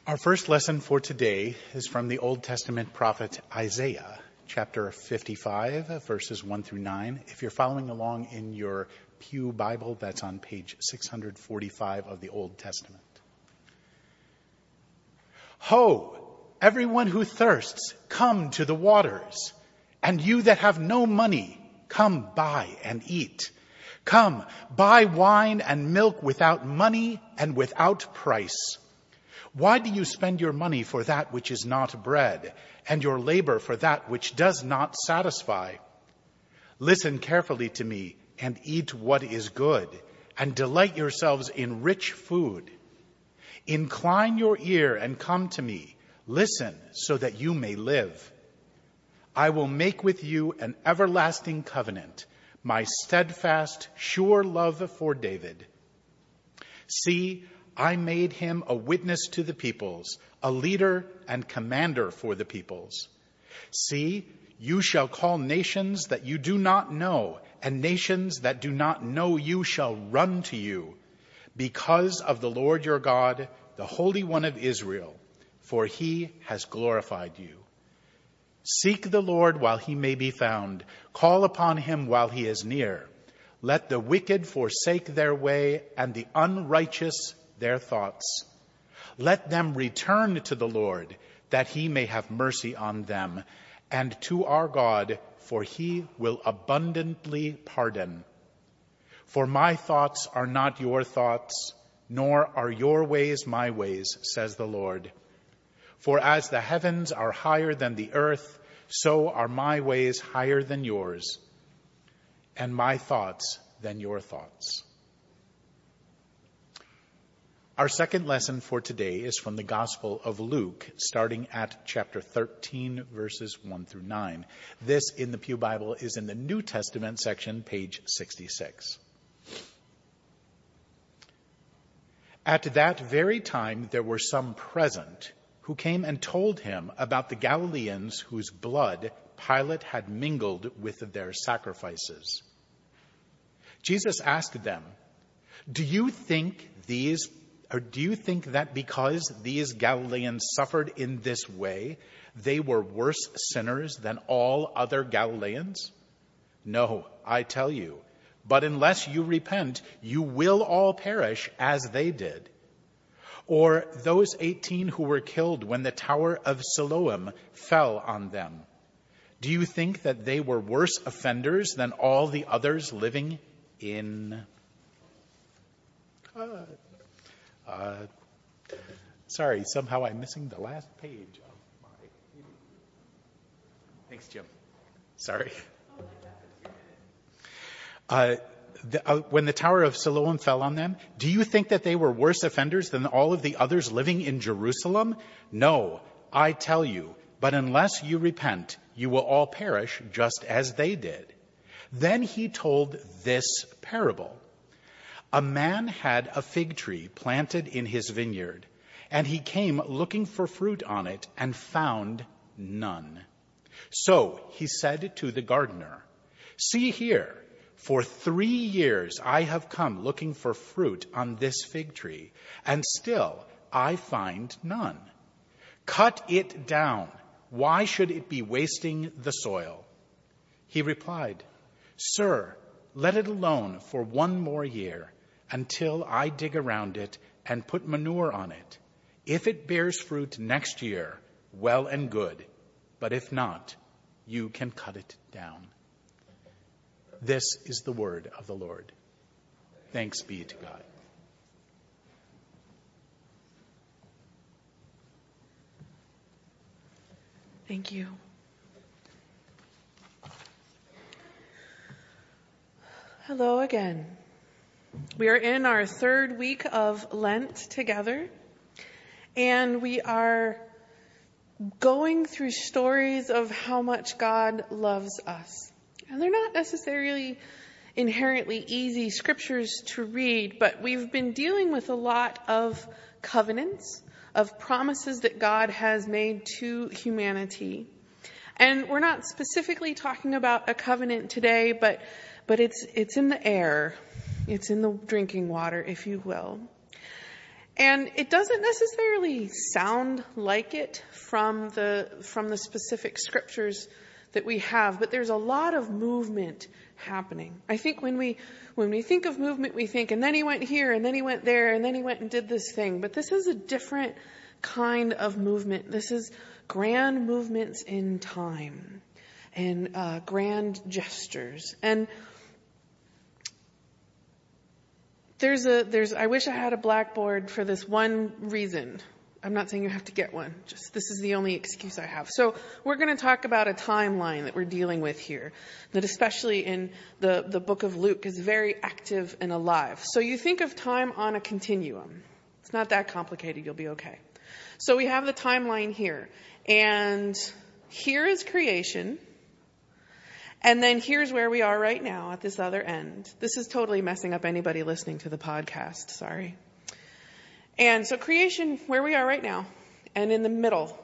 Our first lesson for today is from the Old Testament prophet Isaiah, chapter 55, verses 1 through 9. If you're following along in your Pew Bible, that's on page 645 of the Old Testament. Ho, everyone who thirsts, come to the waters, and you that have no money, come buy and eat. Come, buy wine and milk without money and without price. Why do you spend your money for that which is not bread, and your labor for that which does not satisfy? Listen carefully to me, and eat what is good, and delight yourselves in rich food. Incline your ear and come to me. Listen, so that you may live. I will make with you an everlasting covenant, my steadfast, sure love for David. See, I made him a witness to the peoples, a leader and commander for the peoples. See, you shall call nations that you do not know, and nations that do not know you shall run to you, because of the Lord your God, the Holy One of Israel, for he has glorified you. Seek the Lord while he may be found. Call upon him while he is near. Let the wicked forsake their way, and the unrighteous their thoughts. Let them return to the Lord, that he may have mercy on them, and to our God, for he will abundantly pardon. For my thoughts are not your thoughts, nor are your ways my ways, says the Lord. For as the heavens are higher than the earth, so are my ways higher than yours, and my thoughts than your thoughts. Our second lesson for today is from the Gospel of Luke, starting at chapter 13, verses 1 through 9. This in the Pew Bible is in the New Testament section, page 66. At that very time, there were some present who came and told him about the Galileans whose blood Pilate had mingled with their sacrifices. Jesus asked them, Do you think that because these Galileans suffered in this way, they were worse sinners than all other Galileans? No, I tell you, but unless you repent, you will all perish as they did. Or those 18 who were killed when the Tower of Siloam fell on them. Do you think that they were worse offenders than all the others living in... Sorry, somehow I'm missing the last page of my... Thanks, Jim. Sorry. When the Tower of Siloam fell on them, do you think that they were worse offenders than all of the others living in Jerusalem? No, I tell you, but unless you repent, you will all perish just as they did. Then he told this parable. A man had a fig tree planted in his vineyard, and he came looking for fruit on it and found none. So he said to the gardener, See here, for 3 years I have come looking for fruit on this fig tree, and still I find none. Cut it down. Why should it be wasting the soil? He replied, Sir, let it alone for 1 more year, until I dig around it and put manure on it. If it bears fruit next year, well and good. But if not, you can cut it down. This is the word of the Lord. Thanks be to God. Thank you. Hello again. We are in our 3rd week of Lent together, and we are going through stories of how much God loves us. And they're not necessarily inherently easy scriptures to read, but we've been dealing with a lot of covenants, of promises that God has made to humanity. And we're not specifically talking about a covenant today, but it's in the air. It's in the drinking water, if you will. And it doesn't necessarily sound like it from the specific scriptures that we have, but there's a lot of movement happening. I think when we think of movement, we think, and then he went here, and then he went there, and then he went and did this thing. But this is a different kind of movement. This is grand movements in time and grand gestures. And I wish I had a blackboard for this one reason. I'm not saying you have to get one. Just this is the only excuse I have. So we're going to talk about a timeline that we're dealing with here, that especially in the book of Luke is very active and alive. So you think of time on a continuum. It's not that complicated. You'll be okay. So we have the timeline here. And here is creation. And then here's where we are right now at this other end. This is totally messing up anybody listening to the podcast. Sorry. And so creation, where we are right now, and in the middle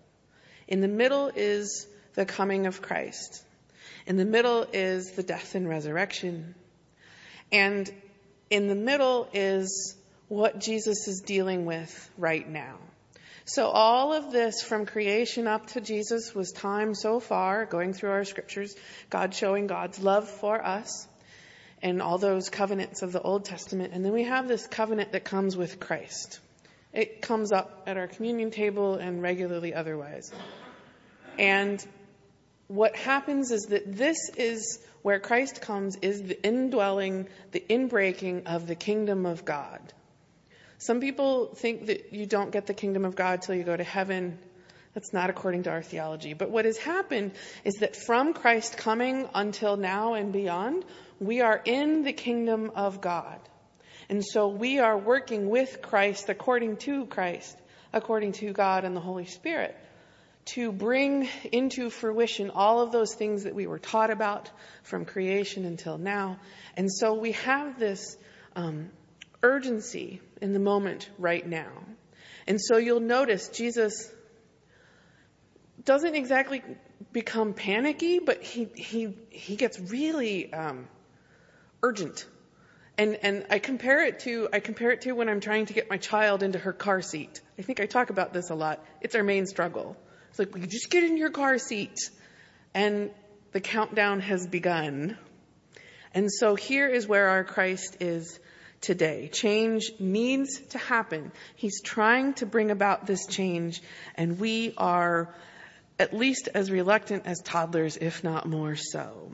is the coming of Christ. In the middle is the death and resurrection. And in the middle is what Jesus is dealing with right now. So all of this from creation up to Jesus was time so far, going through our scriptures, God showing God's love for us and all those covenants of the Old Testament. And then we have this covenant that comes with Christ. It comes up at our communion table and regularly otherwise. And what happens is that this is where Christ comes, is the indwelling, the inbreaking of the kingdom of God. Some people think that you don't get the kingdom of God till you go to heaven. That's not according to our theology. But what has happened is that from Christ coming until now and beyond, we are in the kingdom of God. And so we are working with Christ, according to God and the Holy Spirit, to bring into fruition all of those things that we were taught about from creation until now. And so we have this urgency in the moment right now. And so you'll notice Jesus doesn't exactly become panicky, but he gets really urgent. And I compare it to when I'm trying to get my child into her car seat. I think I talk about this a lot. It's our main struggle. It's like, we just get in your car seat. And the countdown has begun. And so here is where our Christ is today. Change needs to happen. He's trying to bring about this change, and we are at least as reluctant as toddlers, if not more so.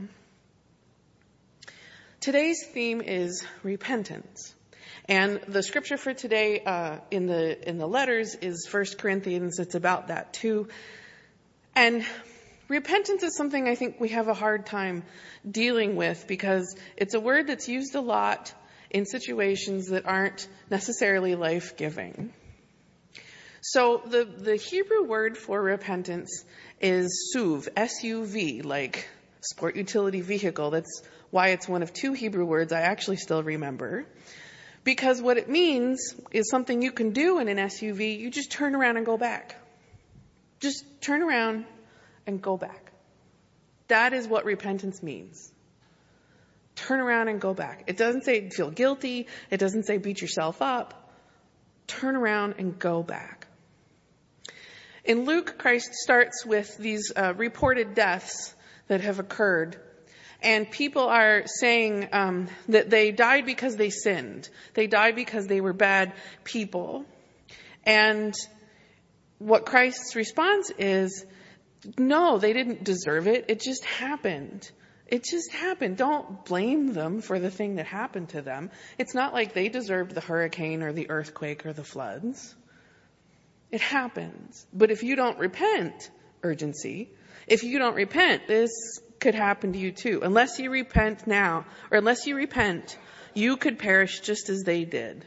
Today's theme is repentance. And the scripture for today in the letters is 1 Corinthians. It's about that too. And repentance is something I think we have a hard time dealing with, because it's a word that's used a lot in situations that aren't necessarily life-giving. So the Hebrew word for repentance is suv, S-U-V, like sport utility vehicle. That's why it's one of two Hebrew words I actually still remember. Because what it means is something you can do in an SUV. You just turn around and go back. Just turn around and go back. That is what repentance means. Turn around and go back. It doesn't say feel guilty. It doesn't say beat yourself up. Turn around and go back. In Luke, Christ starts with these reported deaths that have occurred. And people are saying that they died because they sinned. They died because they were bad people. And what Christ's response is, no, they didn't deserve it. It just happened. It just happened. Don't blame them for the thing that happened to them. It's not like they deserved the hurricane or the earthquake or the floods. It happens. But if you don't repent, urgency, if you don't repent, this could happen to you too. Unless you repent now, or unless you repent, you could perish just as they did.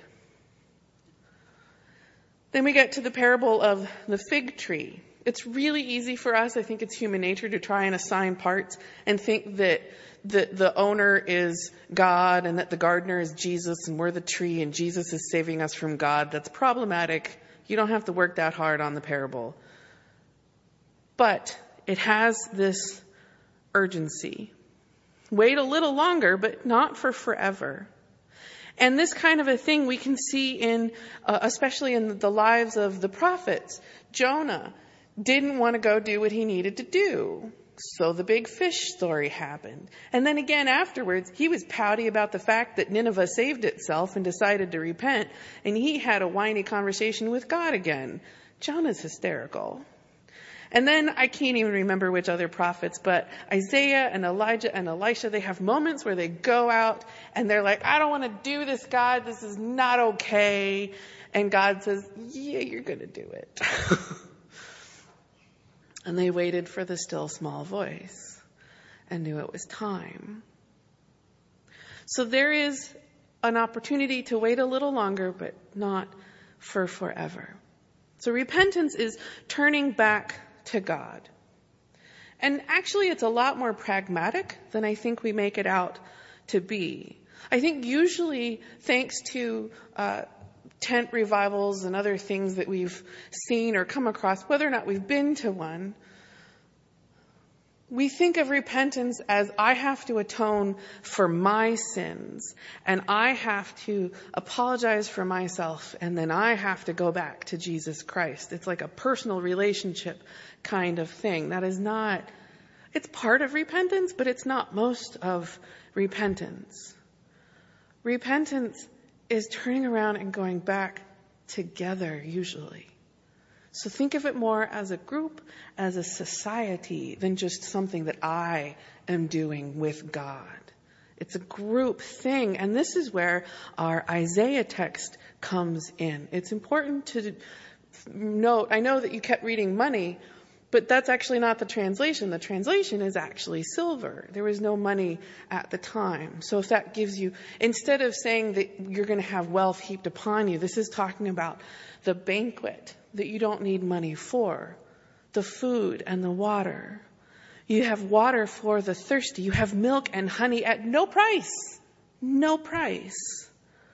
Then we get to the parable of the fig tree. It's really easy for us, I think it's human nature, to try and assign parts and think that the owner is God and that the gardener is Jesus and we're the tree and Jesus is saving us from God. That's problematic. You don't have to work that hard on the parable. But it has this urgency. Wait a little longer, but not for forever. And this kind of a thing we can see in, especially in the lives of the prophets. Jonah didn't want to go do what he needed to do. So the big fish story happened. And then again afterwards, he was pouty about the fact that Nineveh saved itself and decided to repent. And he had a whiny conversation with God again. Jonah's hysterical. And then I can't even remember which other prophets, but Isaiah and Elijah and Elisha, they have moments where they go out and they're like, I don't want to do this, God. This is not okay. And God says, yeah, you're going to do it. And they waited for the still small voice and knew it was time. So there is an opportunity to wait a little longer, but not for forever. So repentance is turning back to God. And actually, it's a lot more pragmatic than I think we make it out to be. I think usually, thanks to tent revivals and other things that we've seen or come across, whether or not we've been to one, we think of repentance as I have to atone for my sins and I have to apologize for myself and then I have to go back to Jesus Christ. It's like a personal relationship kind of thing. That is not, it's part of repentance, but it's not most of repentance. Repentance is turning around and going back together usually. So think of it more as a group, as a society, than just something that I am doing with God. It's a group thing. And this is where our Isaiah text comes in. It's important to note, I know that you kept reading money, but that's actually not the translation. The translation is actually silver. There was no money at the time. So if that gives you, instead of saying that you're going to have wealth heaped upon you, this is talking about the banquet that you don't need money for, the food and the water. You have water for the thirsty. You have milk and honey at no price. No price.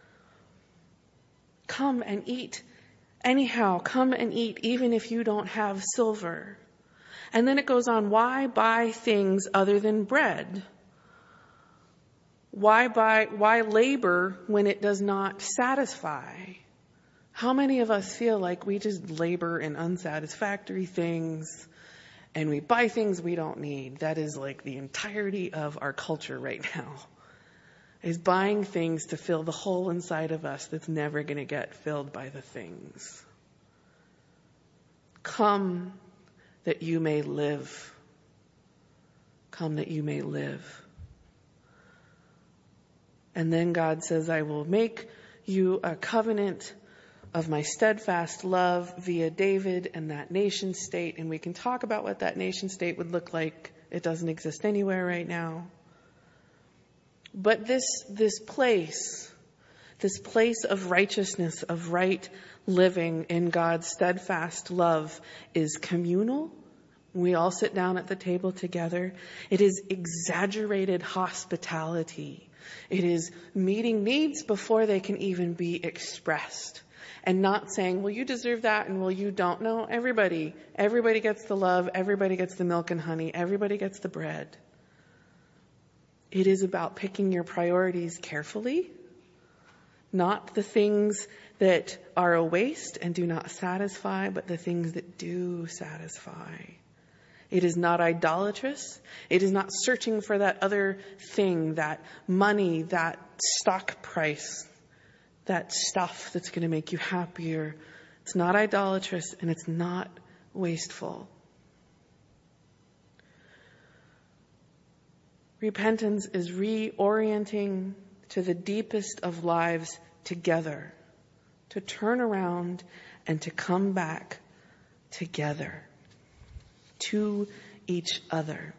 Come and eat. Anyhow, come and eat even if you don't have silver. And then it goes on, why buy things other than bread? Why labor when it does not satisfy? How many of us feel like we just labor in unsatisfactory things and we buy things we don't need? That is like the entirety of our culture right now, is buying things to fill the hole inside of us that's never going to get filled by the things. Come that you may live. Come that you may live. And then God says, I will make you a covenant of my steadfast love via David and that nation state. And we can talk about what that nation state would look like. It doesn't exist anywhere right now. But this place of righteousness, of right living in God's steadfast love is communal. We all sit down at the table together. It is exaggerated hospitality. It is meeting needs before they can even be expressed. And not saying, well, you deserve that and well, you don't. No, everybody gets the love. Everybody gets the milk and honey. Everybody gets the bread. It is about picking your priorities carefully, not the things that are a waste and do not satisfy, but the things that do satisfy. It is not idolatrous. It is not searching for that other thing, that money, that stock price, that stuff that's going to make you happier. It's not idolatrous and it's not wasteful. Repentance is reorienting to the deepest of lives together, to turn around and to come back together to each other.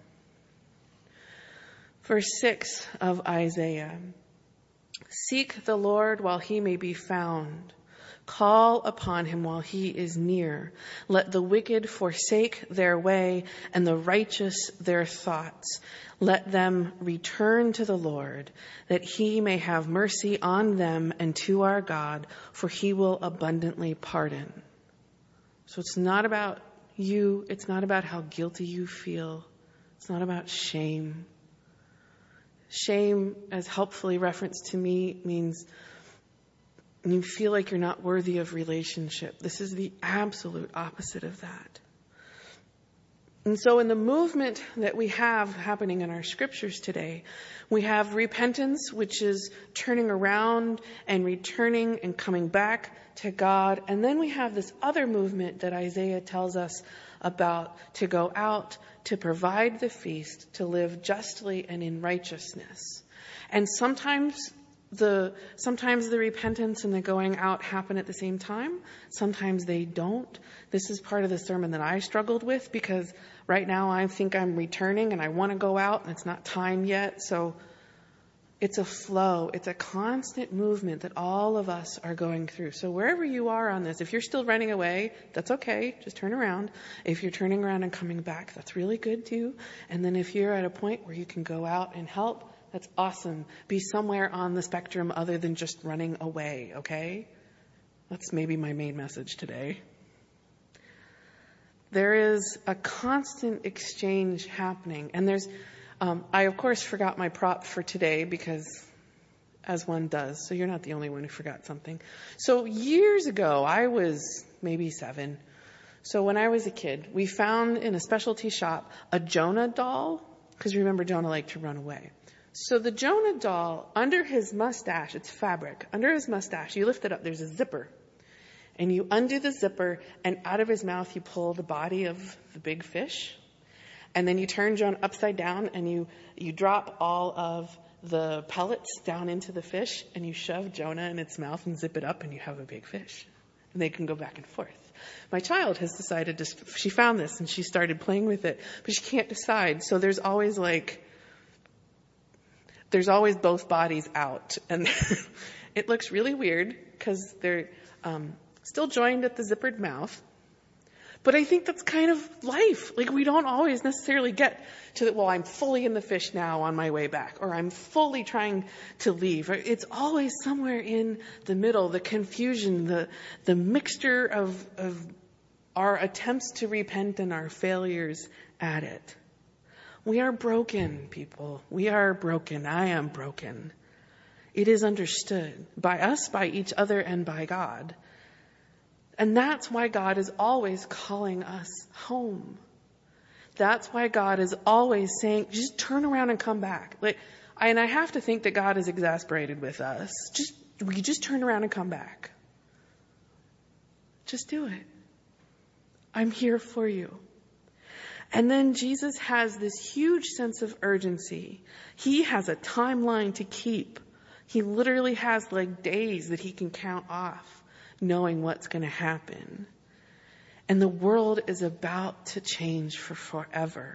Verse 6 of Isaiah. Seek the Lord while he may be found. Call upon him while he is near. Let the wicked forsake their way and the righteous their thoughts. Let them return to the Lord, that he may have mercy on them and to our God, for he will abundantly pardon. So it's not about you. It's not about how guilty you feel. It's not about shame. Shame, as helpfully referenced to me, means you feel like you're not worthy of relationship. This is the absolute opposite of that. And so in the movement that we have happening in our scriptures today, we have repentance, which is turning around and returning and coming back to God. And then we have this other movement that Isaiah tells us about, to go out, to provide the feast, to live justly and in righteousness. And sometimes the repentance and the going out happen at the same time. Sometimes they don't. This is part of the sermon that I struggled with, because right now I think I'm returning and I want to go out and it's not time yet. So it's a flow. It's a constant movement that all of us are going through. So wherever you are on this, if you're still running away, that's okay. Just turn around. If you're turning around and coming back, that's really good too. And then if you're at a point where you can go out and help, that's awesome. Be somewhere on the spectrum other than just running away, okay? That's maybe my main message today. There is a constant exchange happening. And I of course forgot my prop for today, because as one does, so you're not the only one who forgot something. So years ago, I was maybe 7. So when I was a kid, we found in a specialty shop a Jonah doll, because remember Jonah liked to run away. So the Jonah doll, under his mustache, it's fabric, under his mustache, you lift it up, there's a zipper. And you undo the zipper, and out of his mouth you pull the body of the big fish. And then you turn Jonah upside down, and you drop all of the pellets down into the fish, and you shove Jonah in its mouth and zip it up, and you have a big fish. And they can go back and forth. My child has decided she found this and she started playing with it, but she can't decide. So there's always both bodies out. And it looks really weird because they're still joined at the zippered mouth. But I think that's kind of life. Like, we don't always necessarily get to the, well, I'm fully in the fish now on my way back, or I'm fully trying to leave. It's always somewhere in the middle, the confusion, the mixture of our attempts to repent and our failures at it. We are broken, people. We are broken. I am broken. It is understood by us, by each other, and by God. And that's why God is always calling us home. That's why God is always saying, just turn around and come back. And I have to think that God is exasperated with us. Will you just turn around and come back? Just do it. I'm here for you. And then Jesus has this huge sense of urgency. He has a timeline to keep. He literally has days that he can count off, knowing what's going to happen. And the world is about to change for forever.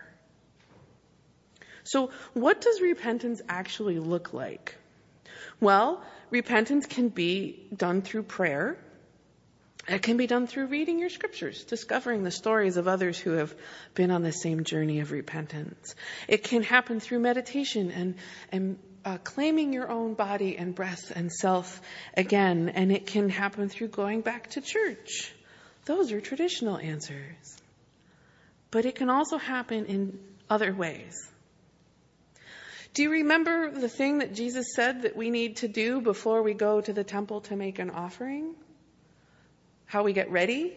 So what does repentance actually look like? Well, repentance can be done through prayer. It can be done through reading your scriptures, discovering the stories of others who have been on the same journey of repentance. It can happen through meditation and claiming your own body and breath and self again. And it can happen through going back to church. Those are traditional answers. But it can also happen in other ways. Do you remember the thing that Jesus said that we need to do before we go to the temple to make an offering? How we get ready?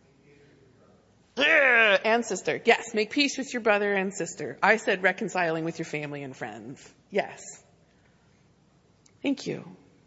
And sister. Yes, make peace with your brother and sister. I said reconciling with your family and friends. Yes. Thank you.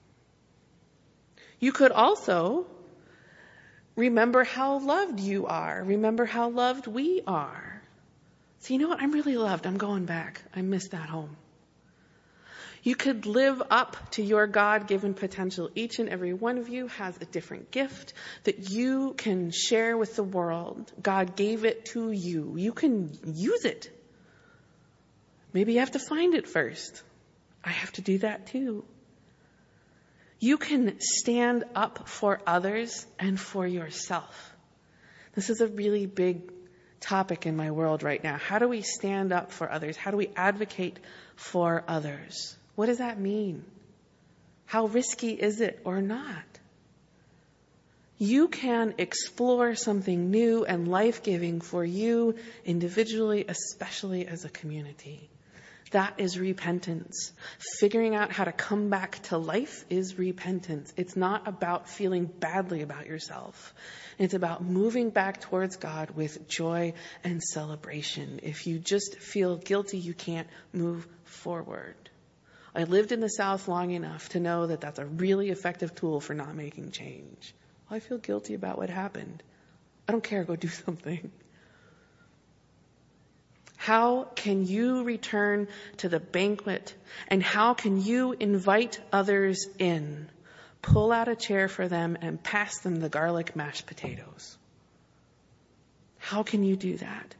You could also remember how loved you are. Remember how loved we are. So you know what? I'm really loved. I'm going back. I miss that home. You could live up to your God-given potential. Each and every one of you has a different gift that you can share with the world. God gave it to you. You can use it. Maybe you have to find it first. I have to do that too. You can stand up for others and for yourself. This is a really big topic in my world right now. How do we stand up for others? How do we advocate for others? What does that mean? How risky is it or not? You can explore something new and life-giving for you individually, especially as a community. That is repentance. Figuring out how to come back to life is repentance. It's not about feeling badly about yourself. It's about moving back towards God with joy and celebration. If you just feel guilty, you can't move forward. I lived in the South long enough to know that that's a really effective tool for not making change. I feel guilty about what happened. I don't care, go do something. How can you return to the banquet? And how can you invite others in? Pull out a chair for them and pass them the garlic mashed potatoes. How can you do that?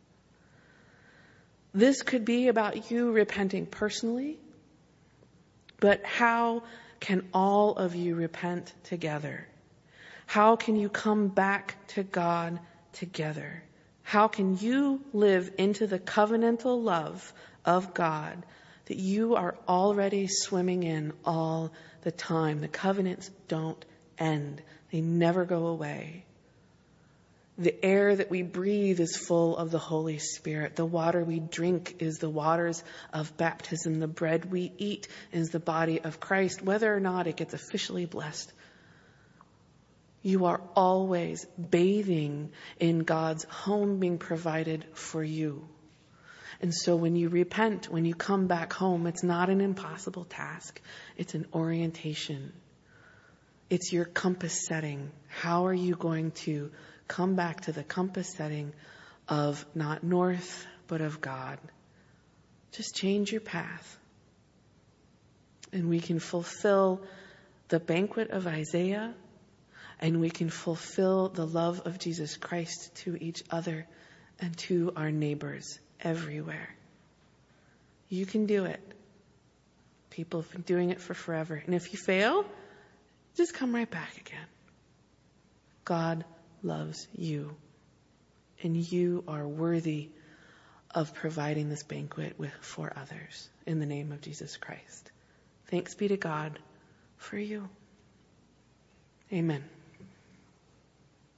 This could be about you repenting personally, but how can all of you repent together? How can you come back to God together? How can you live into the covenantal love of God that you are already swimming in all the time? The covenants don't end. They never go away. The air that we breathe is full of the Holy Spirit. The water we drink is the waters of baptism. The bread we eat is the body of Christ, whether or not it gets officially blessed. You are always bathing in God's home being provided for you. And so when you repent, when you come back home, it's not an impossible task. It's an orientation. It's your compass setting. How are you going to come back to the compass setting of not north, but of God? Just change your path. And we can fulfill the banquet of Isaiah, and we can fulfill the love of Jesus Christ to each other and to our neighbors everywhere. You can do it. People have been doing it for forever. And if you fail, just come right back again. God loves you, and you are worthy of providing this banquet for others in the name of Jesus Christ. Thanks be to God for you. Amen.